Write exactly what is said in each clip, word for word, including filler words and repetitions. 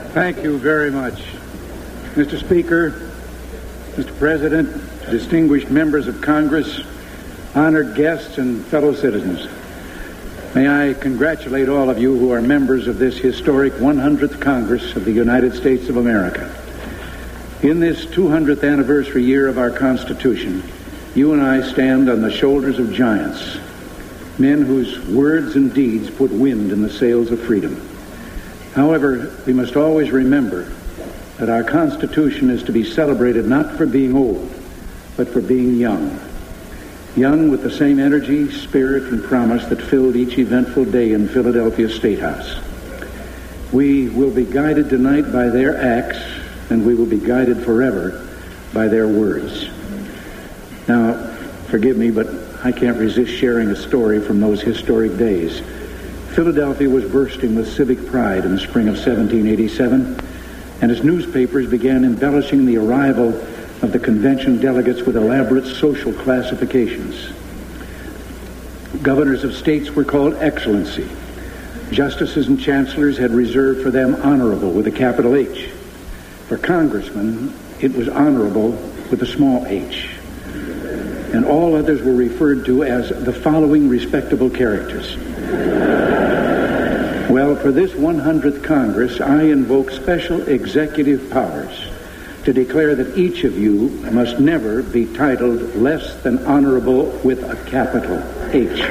Thank you very much. Mister Speaker, Mister President, distinguished members of Congress, honored guests, and fellow citizens, may I congratulate all of you who are members of this historic one hundredth Congress of the United States of America. In this two hundredth anniversary year of our Constitution, you and I stand on the shoulders of giants, men whose words and deeds put wind in the sails of freedom. However, we must always remember that our Constitution is to be celebrated not for being old, but for being young. Young with the same energy, spirit, and promise that filled each eventful day in Philadelphia State House. We will be guided tonight by their acts, and we will be guided forever by their words. Now, forgive me, but I can't resist sharing a story from those historic days. Philadelphia was bursting with civic pride in the spring of seventeen eighty-seven, and its newspapers began embellishing the arrival of the convention delegates with elaborate social classifications. Governors of states were called Excellency. Justices and chancellors had reserved for them Honorable with a capital H. For congressmen, it was Honorable with a small h. And all others were referred to as the following respectable characters. Well, for this one hundredth Congress, I invoke special executive powers to declare that each of you must never be titled less than honorable with a capital H.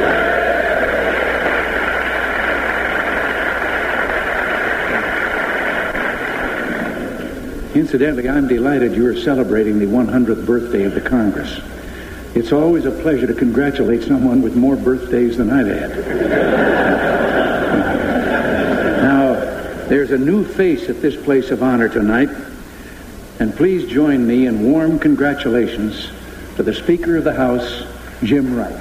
Incidentally, I'm delighted you are celebrating the one hundredth birthday of the Congress. It's always a pleasure to congratulate someone with more birthdays than I've had. Now, there's a new face at this place of honor tonight, and please join me in warm congratulations to the Speaker of the House, Jim Wright.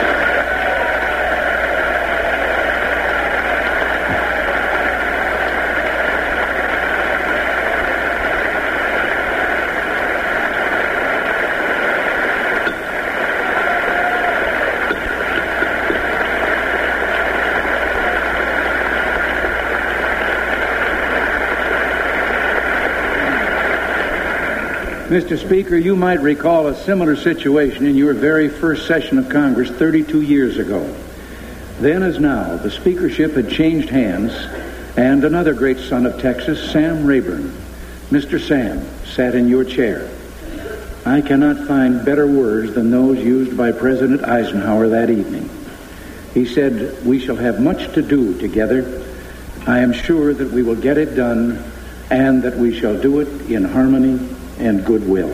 Mister Speaker, you might recall a similar situation in your very first session of Congress thirty-two years ago. Then as now, the speakership had changed hands, and another great son of Texas, Sam Rayburn, Mister Sam, sat in your chair. I cannot find better words than those used by President Eisenhower that evening. He said, "We shall have much to do together. I am sure that we will get it done, and that we shall do it in harmony and goodwill."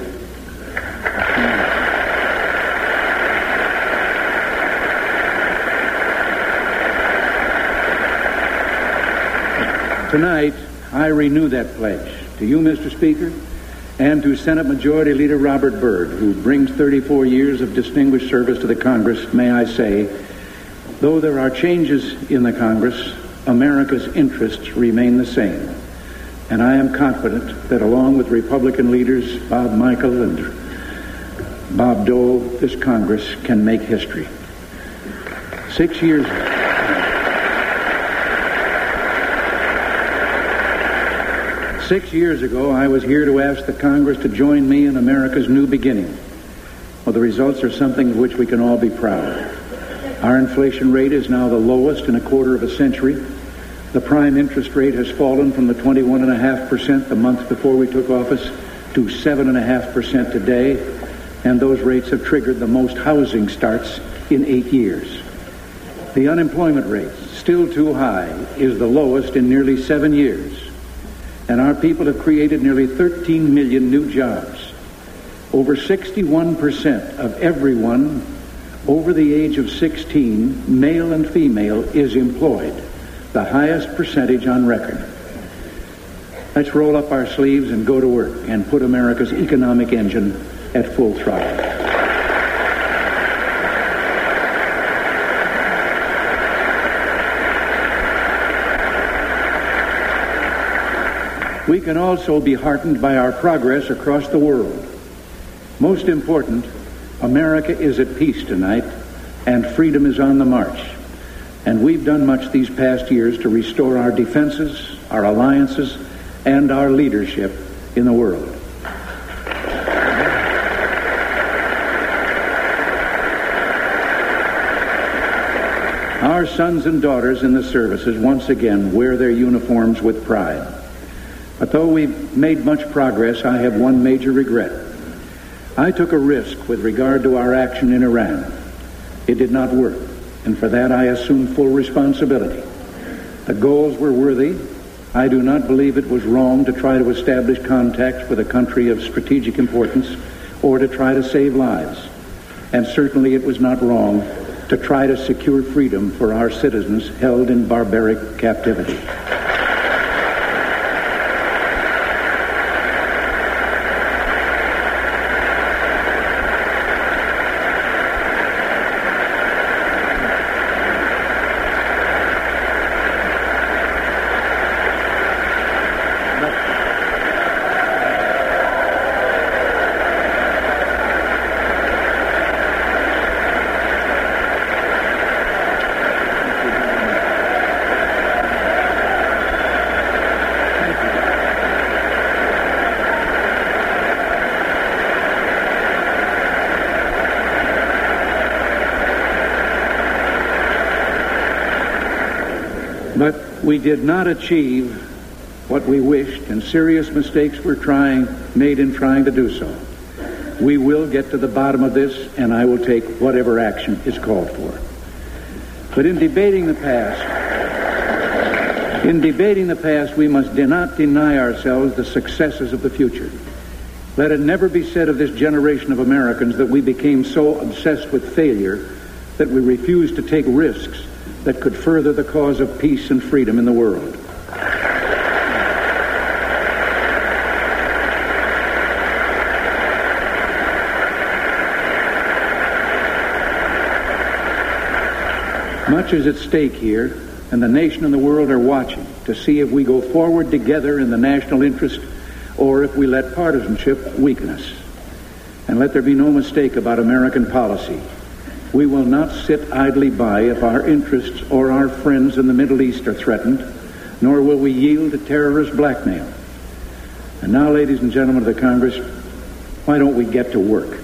Tonight, I renew that pledge to you, Mister Speaker, and to Senate Majority Leader Robert Byrd, who brings thirty-four years of distinguished service to the Congress. May I say, though there are changes in the Congress, America's interests remain the same. And I am confident that along with Republican leaders Bob Michel and Bob Dole, this Congress can make history. Six years Six years ago, I was here to ask the Congress to join me in America's new beginning. Well, the results are something of which we can all be proud. Our inflation rate is now the lowest in a quarter of a century. The prime interest rate has fallen from the twenty-one point five percent the month before we took office to seven point five percent today, and those rates have triggered the most housing starts in eight years. The unemployment rate, still too high, is the lowest in nearly seven years, and our people have created nearly thirteen million new jobs. Over sixty-one percent of everyone over the age of sixteen, male and female, is employed, the highest percentage on record. Let's roll up our sleeves and go to work and put America's economic engine at full throttle. We can also be heartened by our progress across the world. Most important, America is at peace tonight, and freedom is on the march. And we've done much these past years to restore our defenses, our alliances, and our leadership in the world. Our sons and daughters in the services once again wear their uniforms with pride. But though we've made much progress, I have one major regret. I took a risk with regard to our action in Iran. It did not work, and for that I assume full responsibility. The goals were worthy. I do not believe it was wrong to try to establish contacts with a country of strategic importance or to try to save lives. And certainly it was not wrong to try to secure freedom for our citizens held in barbaric captivity. But we did not achieve what we wished, and serious mistakes were trying, made in trying to do so. We will get to the bottom of this, and I will take whatever action is called for. But in debating the past, in debating the past, we must not deny ourselves the successes of the future. Let it never be said of this generation of Americans that we became so obsessed with failure that we refused to take risks that could further the cause of peace and freedom in the world. Much is at stake here, and the nation and the world are watching to see if we go forward together in the national interest or if we let partisanship weaken us. And let there be no mistake about American policy. We will not sit idly by if our interests or our friends in the Middle East are threatened, nor will we yield to terrorist blackmail. And now, ladies and gentlemen of the Congress, why don't we get to work?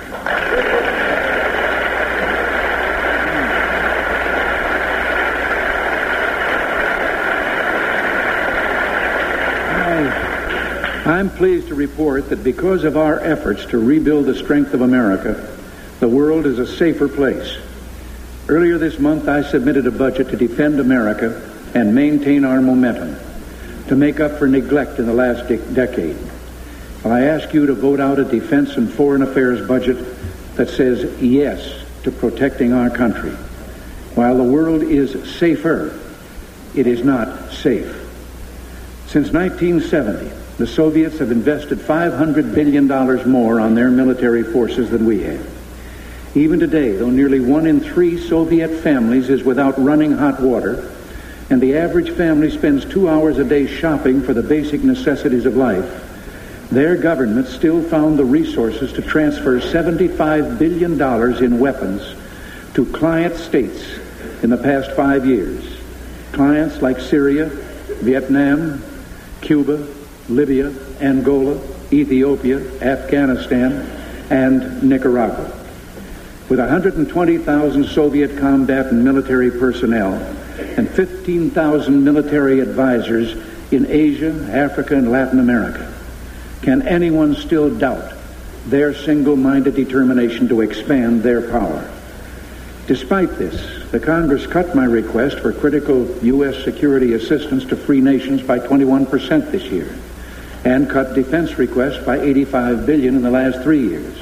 I'm pleased to report that because of our efforts to rebuild the strength of America, the world is a safer place. Earlier this month, I submitted a budget to defend America and maintain our momentum, to make up for neglect in the last de- decade. Well, I ask you to vote out a defense and foreign affairs budget that says yes to protecting our country. While the world is safer, it is not safe. Since nineteen seventy, the Soviets have invested five hundred billion dollars more on their military forces than we have. Even today, though nearly one in three Soviet families is without running hot water, and the average family spends two hours a day shopping for the basic necessities of life, their government still found the resources to transfer seventy-five billion dollars in weapons to client states in the past five years. Clients like Syria, Vietnam, Cuba, Libya, Angola, Ethiopia, Afghanistan, and Nicaragua. With one hundred twenty thousand Soviet combat and military personnel and fifteen thousand military advisors in Asia, Africa, and Latin America, can anyone still doubt their single-minded determination to expand their power? Despite this, the Congress cut my request for critical U S security assistance to free nations by twenty-one percent this year, and cut defense requests by eighty-five billion dollars in the last three years.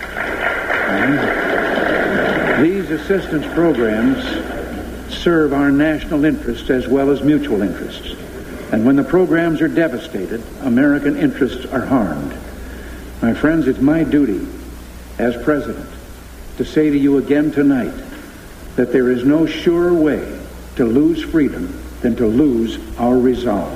And these assistance programs serve our national interests as well as mutual interests. And when the programs are devastated, American interests are harmed. My friends, it's my duty as president to say to you again tonight that there is no surer way to lose freedom than to lose our resolve.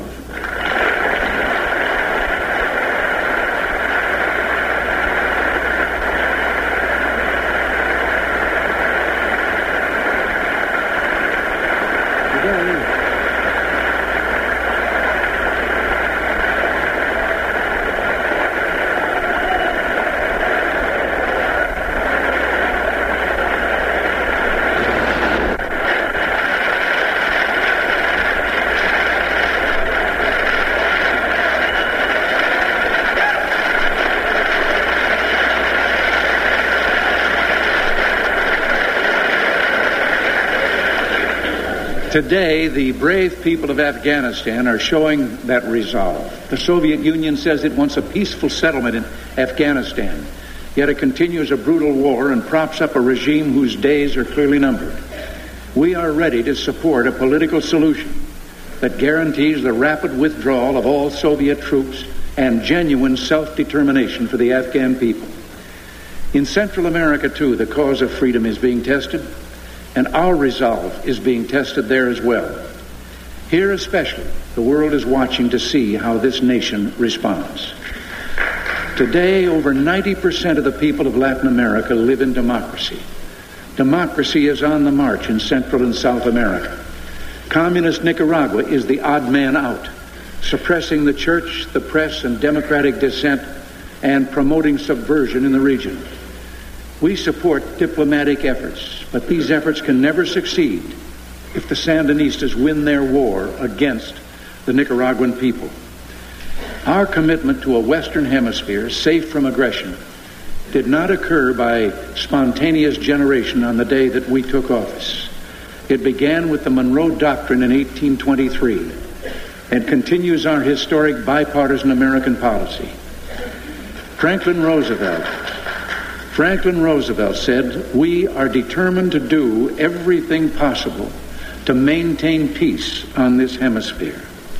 Today, the brave people of Afghanistan are showing that resolve. The Soviet Union says it wants a peaceful settlement in Afghanistan, yet it continues a brutal war and props up a regime whose days are clearly numbered. We are ready to support a political solution that guarantees the rapid withdrawal of all Soviet troops and genuine self-determination for the Afghan people. In Central America, too, the cause of freedom is being tested, and our resolve is being tested there as well. Here especially, the world is watching to see how this nation responds. Today, over ninety percent of the people of Latin America live in democracy. Democracy is on the march in Central and South America. Communist Nicaragua is the odd man out, suppressing the church, the press, and democratic dissent, and promoting subversion in the region. We support diplomatic efforts, but these efforts can never succeed if the Sandinistas win their war against the Nicaraguan people. Our commitment to a Western Hemisphere safe from aggression did not occur by spontaneous generation on the day that we took office. It began with the Monroe Doctrine in eighteen twenty-three and continues our historic bipartisan American policy. Franklin Roosevelt Franklin Roosevelt said, "We are determined to do everything possible to maintain peace on this hemisphere."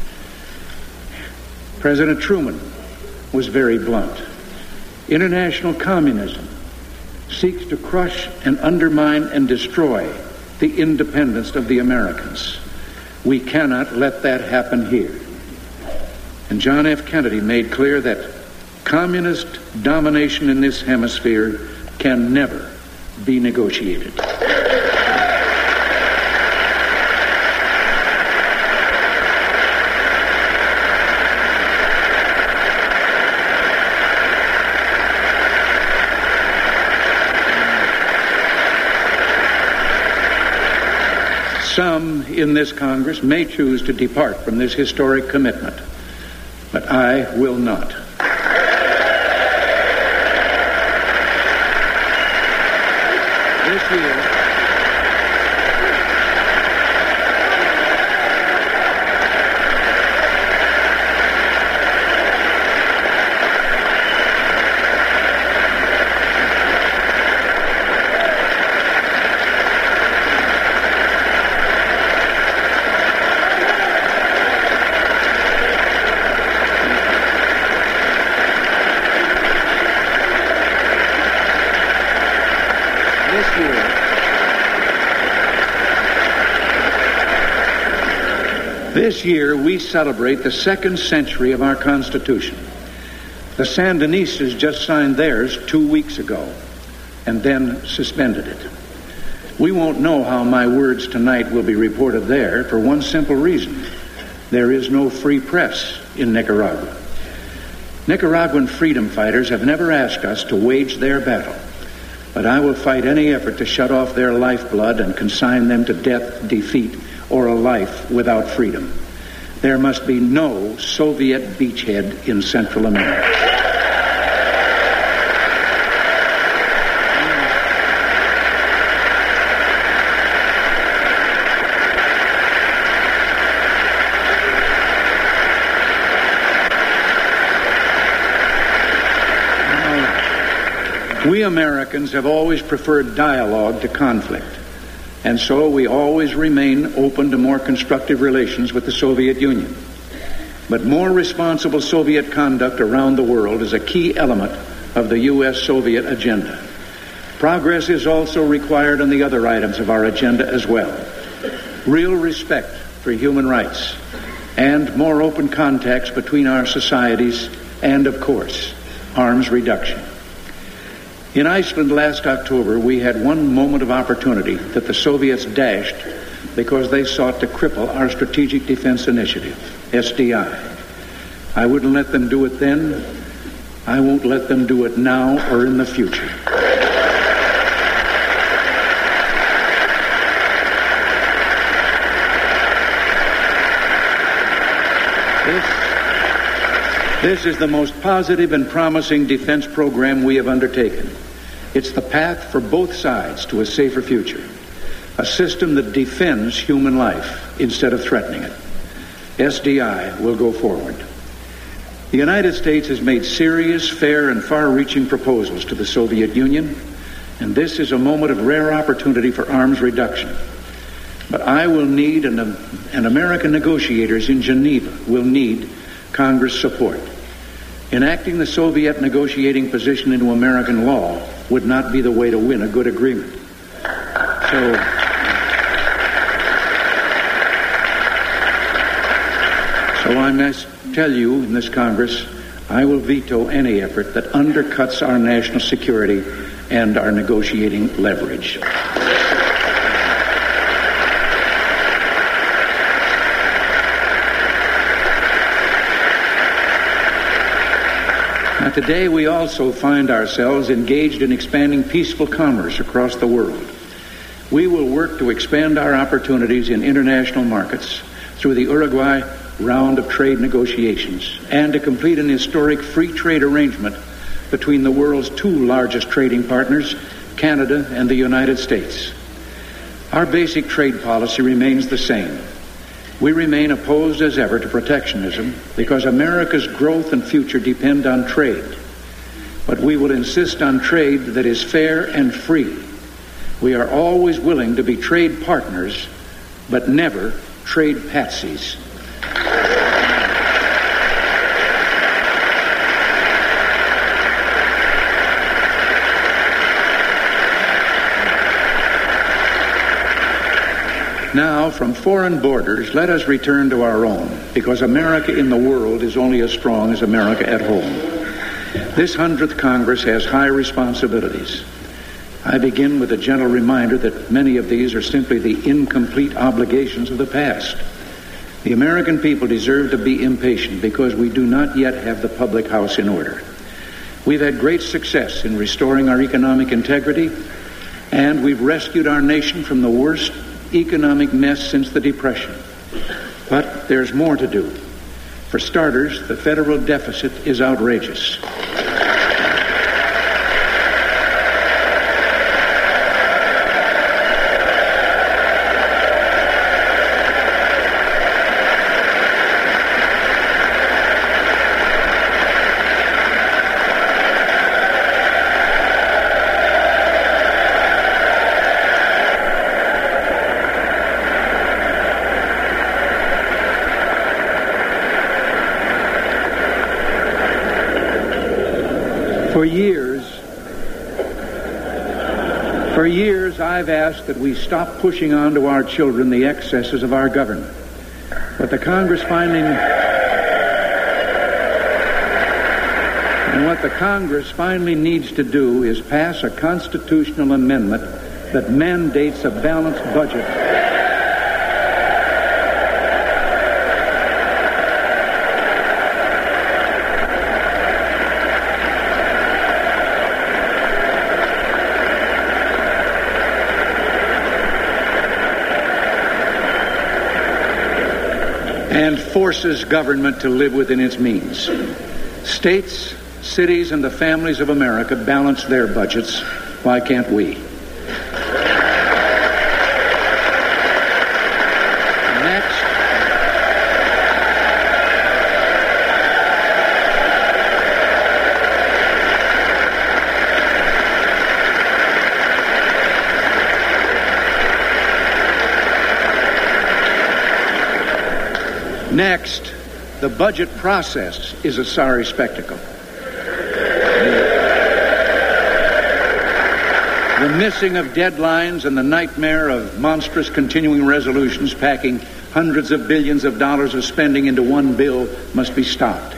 President Truman was very blunt. International communism seeks to crush and undermine and destroy the independence of the Americans. We cannot let that happen here. And John F. Kennedy made clear that communist domination in this hemisphere can never be negotiated. Some in this Congress may choose to depart from this historic commitment, but I will not. This year, This year, we celebrate the second century of our Constitution. The Sandinistas just signed theirs two weeks ago and then suspended it. We won't know how my words tonight will be reported there for one simple reason. There is no free press in Nicaragua. Nicaraguan freedom fighters have never asked us to wage their battle, but I will fight any effort to shut off their lifeblood and consign them to death, defeat, or a life without freedom. There must be no Soviet beachhead in Central America. Now, we Americans have always preferred dialogue to conflict. And so we always remain open to more constructive relations with the Soviet Union. But more responsible Soviet conduct around the world is a key element of the U S Soviet agenda. Progress is also required on the other items of our agenda as well. Real respect for human rights and more open contacts between our societies and, of course, arms reduction. In Iceland last October, we had one moment of opportunity that the Soviets dashed because they sought to cripple our Strategic Defense Initiative, S D I. I wouldn't let them do it then. I won't let them do it now or in the future. This, this is the most positive and promising defense program we have undertaken. It's the path for both sides to a safer future. a system that defends human life instead of threatening it. S D I will go forward. The United States has made serious, fair, and far-reaching proposals to the Soviet Union, and this is a moment of rare opportunity for arms reduction. But I will need, and, and American negotiators in Geneva will need, Congress support. Enacting the Soviet negotiating position into American law would not be the way to win a good agreement. So, so I must tell you in this Congress, I will veto any effort that undercuts our national security and our negotiating leverage. Now, today we also find ourselves engaged in expanding peaceful commerce across the world. We will work to expand our opportunities in international markets through the Uruguay round of trade negotiations and to complete an historic free trade arrangement between the world's two largest trading partners, Canada and the United States. Our basic trade policy remains the same. We remain opposed as ever to protectionism because America's growth and future depend on trade. But we will insist on trade that is fair and free. We are always willing to be trade partners, but never trade patsies. Now, from foreign borders, let us return to our own, because America in the world is only as strong as America at home. This hundredth Congress has high responsibilities. I begin with a gentle reminder that many of these are simply the incomplete obligations of the past. The American people deserve to be impatient because we do not yet have the public house in order. We've had great success in restoring our economic integrity, and we've rescued our nation from the worst economic mess since the Depression. But there's more to do. For starters, the federal deficit is outrageous. For years, for years I've asked that we stop pushing on to our children the excesses of our government. But the Congress finally, and what the Congress finally needs to do is pass a constitutional amendment that mandates a balanced budget. And forces government to live within its means. States, cities, and the families of America balance their budgets. Why can't we? Next, Next, the budget process is a sorry spectacle. The missing of deadlines and the nightmare of monstrous continuing resolutions packing hundreds of billions of dollars of spending into one bill must be stopped.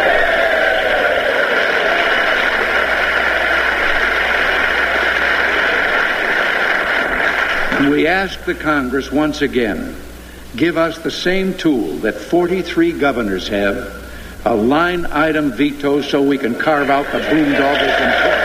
And we ask the Congress once again, give us the same tool that forty-three governors have, a line item veto so we can carve out the boondoggles and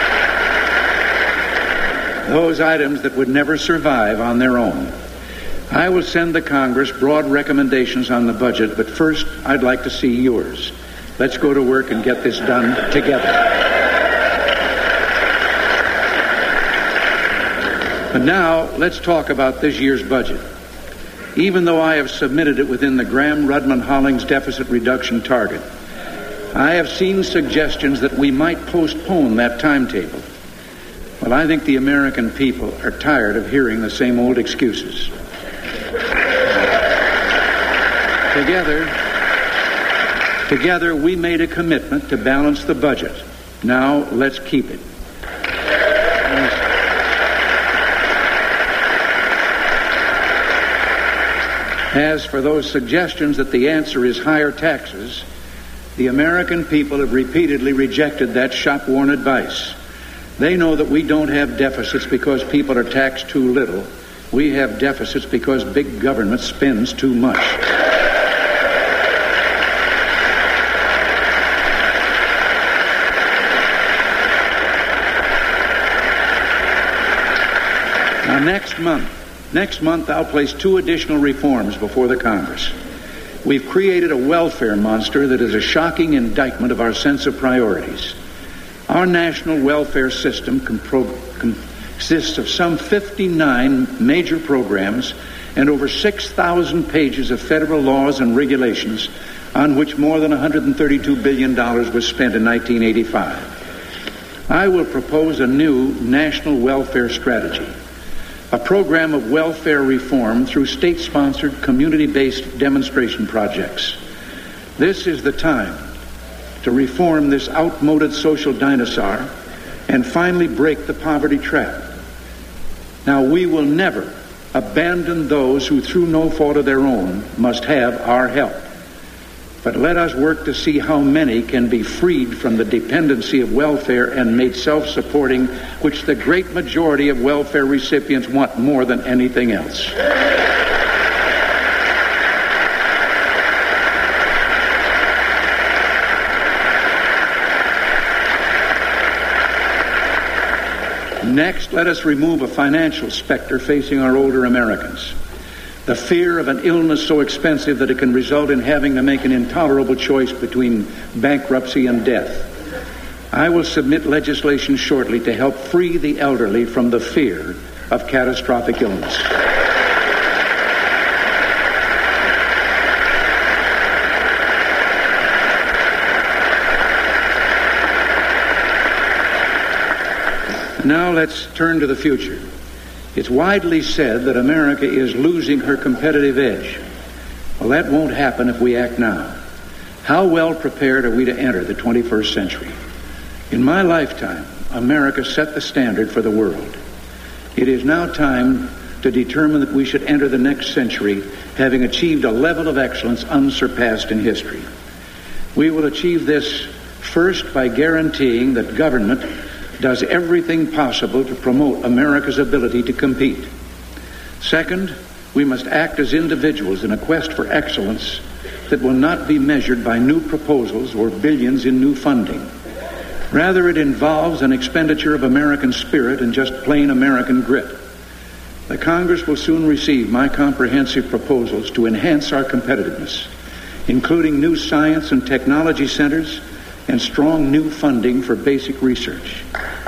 those items that would never survive on their own. I will send the Congress broad recommendations on the budget, but first I'd like to see yours. Let's go to work and get this done together. But now, let's talk about this year's budget. Even though I have submitted it within the Graham-Rudman-Hollings deficit reduction target, I have seen suggestions that we might postpone that timetable. Well, I think the American people are tired of hearing the same old excuses. Together, together we made a commitment to balance the budget. Now, let's keep it. As for those suggestions that the answer is higher taxes, the American people have repeatedly rejected that shop-worn advice. They know that we don't have deficits because people are taxed too little. We have deficits because big government spends too much. Now, next month, next month I'll place two additional reforms before the Congress. We've created a welfare monster that is a shocking indictment of our sense of priorities. Our national welfare system compro- consists of some fifty-nine major programs and over six thousand pages of federal laws and regulations on which more than one hundred thirty-two billion dollars was spent in nineteen eighty-five. I will propose a new national welfare strategy, a program of welfare reform through state-sponsored, community-based demonstration projects. This is the time to reform this outmoded social dinosaur and finally break the poverty trap. Now, we will never abandon those who, through no fault of their own, must have our help. But let us work to see how many can be freed from the dependency of welfare and made self-supporting, which the great majority of welfare recipients want more than anything else. Next, let us remove a financial specter facing our older Americans. The fear of an illness so expensive that it can result in having to make an intolerable choice between bankruptcy and death. I will submit legislation shortly to help free the elderly from the fear of catastrophic illness. Now let's turn to the future. It's widely said that America is losing her competitive edge. Well, that won't happen if we act now. How well prepared are we to enter the twenty-first century? In my lifetime, America set the standard for the world. It is now time to determine that we should enter the next century having achieved a level of excellence unsurpassed in history. We will achieve this first by guaranteeing that government does everything possible to promote America's ability to compete. Second, we must act as individuals in a quest for excellence that will not be measured by new proposals or billions in new funding. Rather, it involves an expenditure of American spirit and just plain American grit. The Congress will soon receive my comprehensive proposals to enhance our competitiveness, including new science and technology centers and strong new funding for basic research.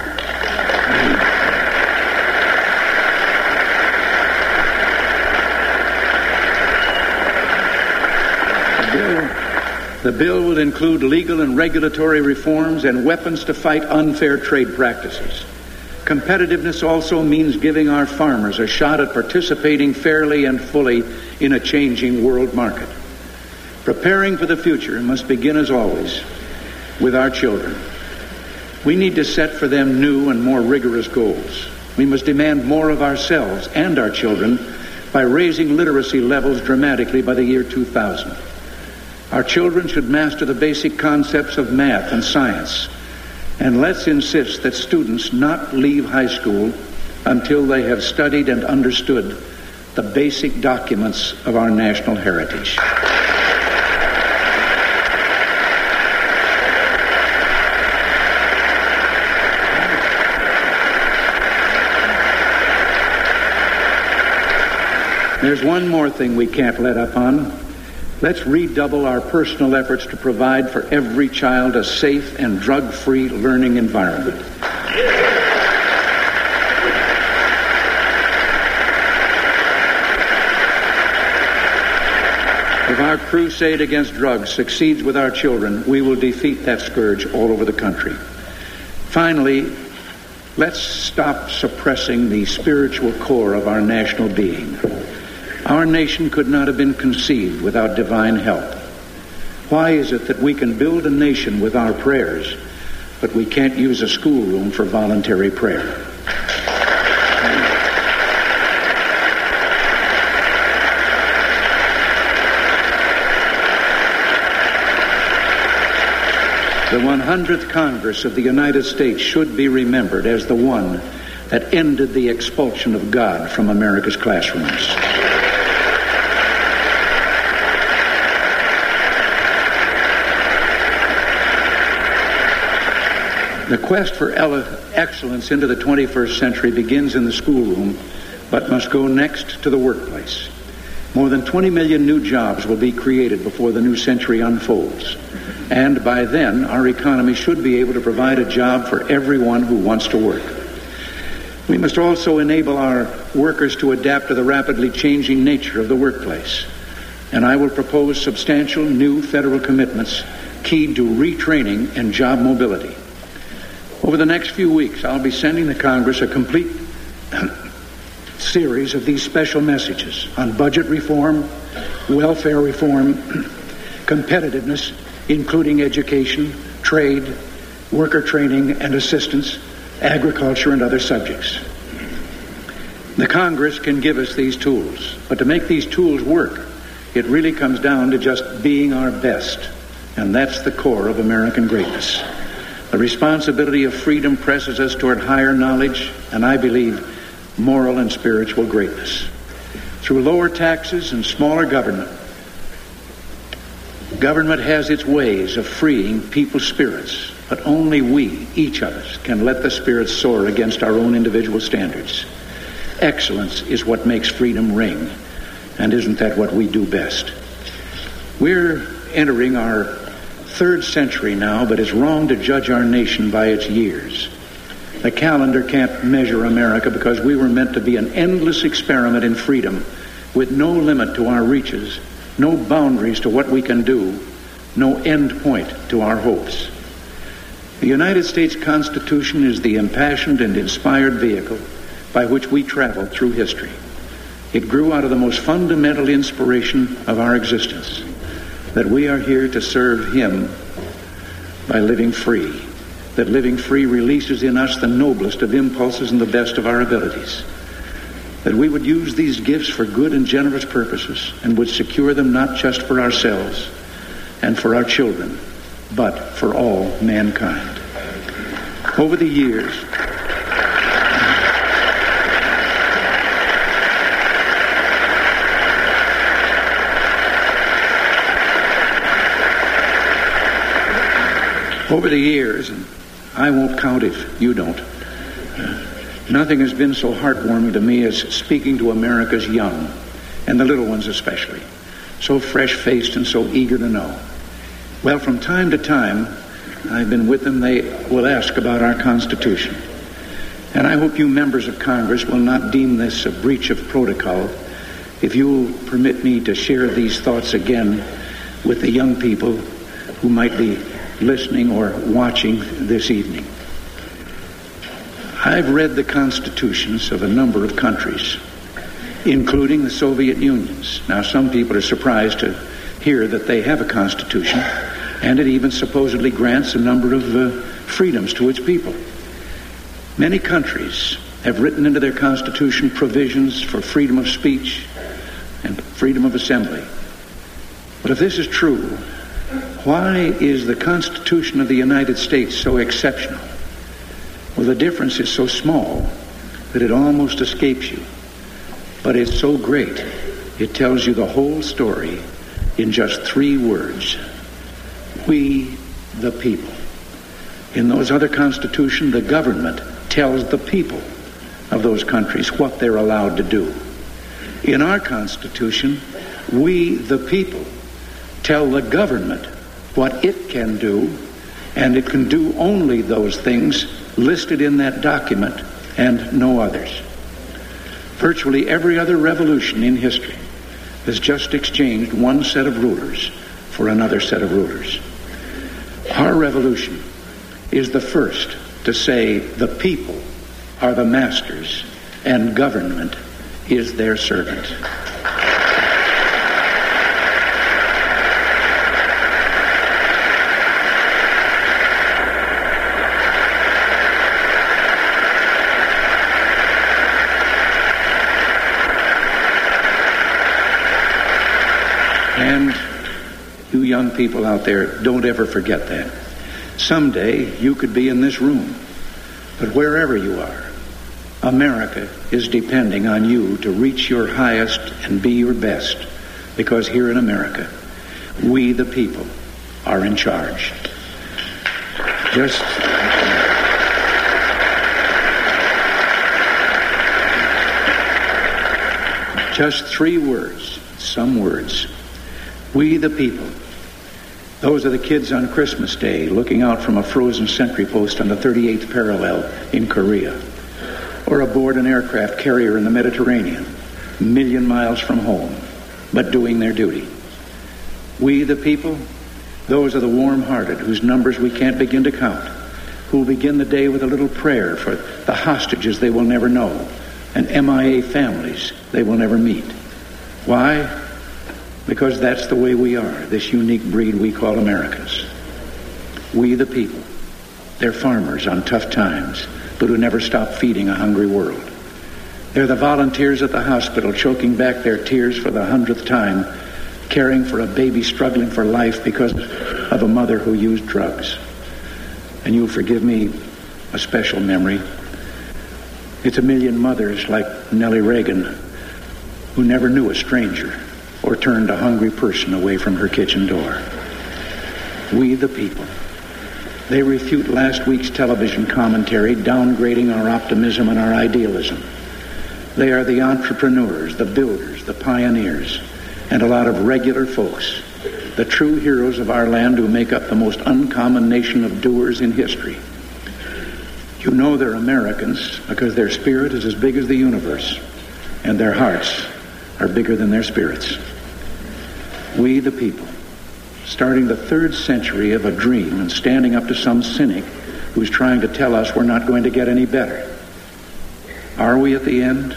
The bill will include legal and regulatory reforms and weapons to fight unfair trade practices. Competitiveness also means giving our farmers a shot at participating fairly and fully in a changing world market. Preparing for the future must begin, as always, with our children. We need to set for them new and more rigorous goals. We must demand more of ourselves and our children by raising literacy levels dramatically by the year two thousand. Our children should master the basic concepts of math and science, and let's insist that students not leave high school until they have studied and understood the basic documents of our national heritage. There's one more thing we can't let up on. Let's redouble our personal efforts to provide for every child a safe and drug-free learning environment. If our crusade against drugs succeeds with our children, we will defeat that scourge all over the country. Finally, let's stop suppressing the spiritual core of our national being. Our nation could not have been conceived without divine help. Why is it that we can build a nation with our prayers, but we can't use a schoolroom for voluntary prayer? The one hundredth Congress of the United States should be remembered as the one that ended the expulsion of God from America's classrooms. The quest for excellence into the twenty-first century begins in the schoolroom, but must go next to the workplace. More than twenty million new jobs will be created before the new century unfolds. And by then, our economy should be able to provide a job for everyone who wants to work. We must also enable our workers to adapt to the rapidly changing nature of the workplace. And I will propose substantial new federal commitments keyed to retraining and job mobility. Over the next few weeks, I'll be sending the Congress a complete series of these special messages on budget reform, welfare reform, competitiveness, including education, trade, worker training and assistance, agriculture, and other subjects. The Congress can give us these tools, but to make these tools work, it really comes down to just being our best, and that's the core of American greatness. The responsibility of freedom presses us toward higher knowledge, and I believe moral and spiritual greatness. Through lower taxes and smaller government, government has its ways of freeing people's spirits, but only we, each of us, can let the spirits soar against our own individual standards. Excellence is what makes freedom ring, and isn't that what we do best? We're entering our third century now, but it's wrong to judge our nation by its years. The calendar can't measure America because we were meant to be an endless experiment in freedom with no limit to our reaches, no boundaries to what we can do, no end point to our hopes. The United States Constitution is the impassioned and inspired vehicle by which we travel through history. It grew out of the most fundamental inspiration of our existence, that we are here to serve Him by living free, that living free releases in us the noblest of impulses and the best of our abilities, that we would use these gifts for good and generous purposes and would secure them not just for ourselves and for our children, but for all mankind. Over the years, over the years, and I won't count if you don't, nothing has been so heartwarming to me as speaking to America's young, and the little ones especially, so fresh-faced and so eager to know. Well, from time to time, I've been with them, they will ask about our Constitution. And I hope you members of Congress will not deem this a breach of protocol if you will permit me to share these thoughts again with the young people who might be listening or watching this evening. I've read the constitutions of a number of countries, including the Soviet Unions. Now, some people are surprised to hear that they have a constitution, and it even supposedly grants a number of uh, freedoms to its people. Many countries have written into their constitution provisions for freedom of speech and freedom of assembly. But if this is true, why is the Constitution of the United States so exceptional? Well, the difference is so small that it almost escapes you. But it's so great, it tells you the whole story in just three words. We, the people. In those other constitutions, the government tells the people of those countries what they're allowed to do. In our Constitution, we, the people, tell the government what it can do, and it can do only those things listed in that document and no others. Virtually every other revolution in history has just exchanged one set of rulers for another set of rulers. Our revolution is the first to say the people are the masters and government is their servant. And you young people out there, don't ever forget that. Someday you could be in this room, but wherever you are, America is depending on you to reach your highest and be your best, because here in America, we the people are in charge. Just just three words, some words. We the people. Those are the kids on Christmas Day looking out from a frozen sentry post on the thirty-eighth parallel in Korea, or aboard an aircraft carrier in the Mediterranean, a million miles from home, but doing their duty. We the people, those are the warm-hearted whose numbers we can't begin to count, who will begin the day with a little prayer for the hostages they will never know and M I A families they will never meet. Why? Because that's the way we are, this unique breed we call Americans. We the people. They're farmers on tough times, but who never stop feeding a hungry world. They're the volunteers at the hospital choking back their tears for the hundredth time, caring for a baby struggling for life because of a mother who used drugs. And you'll forgive me a special memory. It's a million mothers like Nellie Reagan who never knew a stranger or turned a hungry person away from her kitchen door. We the people. They refute last week's television commentary, downgrading our optimism and our idealism. They are the entrepreneurs, the builders, the pioneers, and a lot of regular folks, the true heroes of our land who make up the most uncommon nation of doers in history. You know they're Americans because their spirit is as big as the universe, and their hearts are bigger than their spirits. We the people, starting the third century of a dream and standing up to some cynic who's trying to tell us we're not going to get any better. Are we at the end?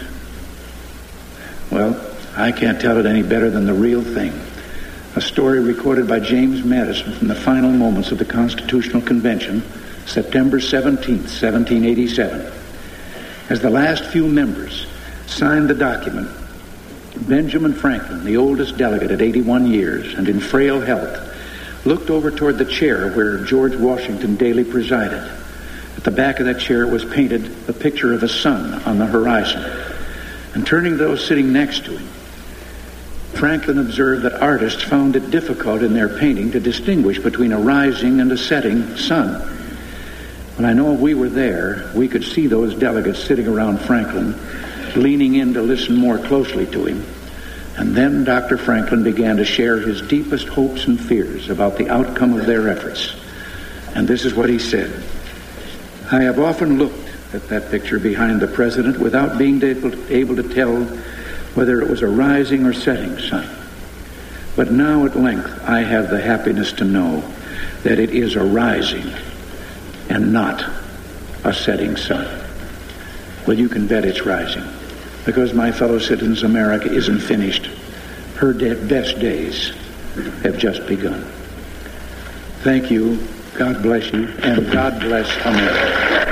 Well, I can't tell it any better than the real thing. A story recorded by James Madison from the final moments of the Constitutional Convention, September seventeenth, seventeen eighty-seven. As the last few members signed the document, Benjamin Franklin, the oldest delegate at eighty-one years and in frail health, looked over toward the chair where George Washington daily presided. At the back of that chair was painted a picture of a sun on the horizon. And turning to those sitting next to him, Franklin observed that artists found it difficult in their painting to distinguish between a rising and a setting sun. When I know if we were there, we could see those delegates sitting around Franklin, leaning in to listen more closely to him. And then Doctor Franklin began to share his deepest hopes and fears about the outcome of their efforts. And this is what he said. I have often looked at that picture behind the president without being able to, able to tell whether it was a rising or setting sun. But now at length I have the happiness to know that it is a rising and not a setting sun. Well, you can bet it's rising, because my fellow citizens, America isn't finished. Her de- best days have just begun. Thank you. God bless you, and God bless America.